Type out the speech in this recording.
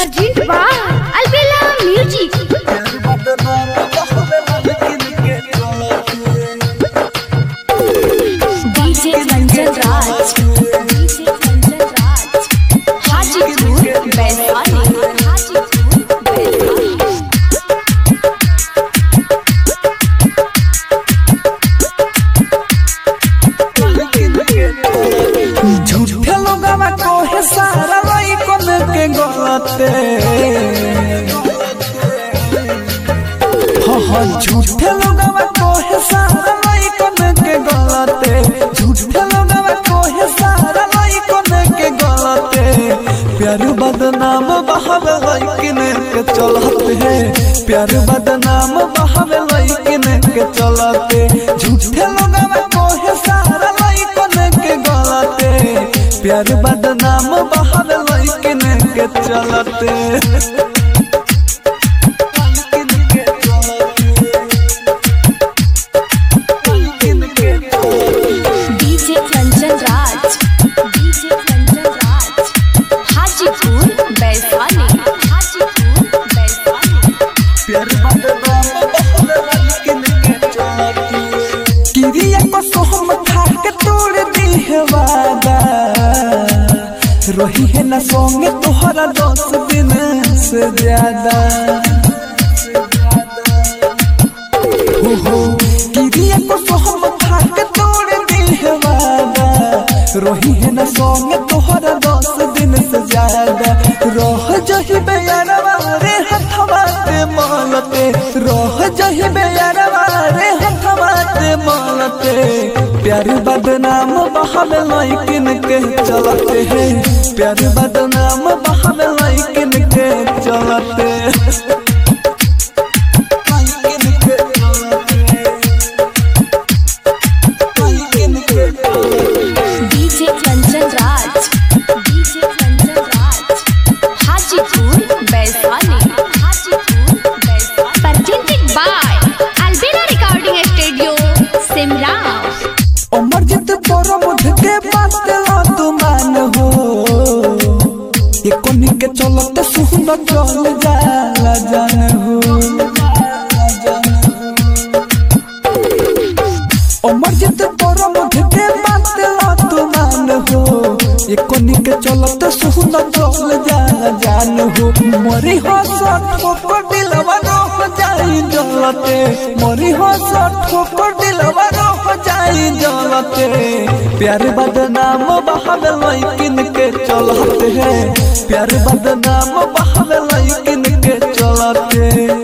Produced by Albella Music. DJ Kanchan Raj, Hajipur, Baisali, झूठे लोगवा कहे सारा लइकन के गलते झूठे लोगवा कहे सारा लइकन के गलते झूठे लोगवा कहे सारा लइकन के गलते प्यार बदनाम बहावे लइकन के चलते हैं प्यार बदनाम बहावे लइकन के चलते झूठे लोगवा कहे सारा लइकन के गलते प्यार बदनाम बहावे लइकन के चलते रही है ना सोंगे तोहरा 10 दिन से ज्यादा हो किरिया को सोहम खा के तोड़ दी है वादा रही है ना सोंगे तोहरा 10 दिन से ज्यादा रह जही बेयारवा रे हथवा ते मालते रह जही बेयारवा रे हथवा ते मालते प्यार बदनाम बहावे लइकन के चलते हैं प्यार बदनाम बहावे लइकन के चलते DJ Kanchan Raj, Hajipur, Baisali, presented by Albella Recording Studio, Simra. Amarjeet तोरो मुझ के बात ला तू मान हो ये कोनी के चलते सुन चल जाला जान हो अमरजीत तोरो मुझ के बात ला तू मान हो ये कोनी के चलते सुन चल जाला जान हो मरी हो ठोकर दिलवा हो जाई जलते मरी हो ठोकर दिलवा हो जाई जलते प्यार बदनाम बहावे लइकन के चलते हैं प्यार बदनाम बहावे लइकन के चलते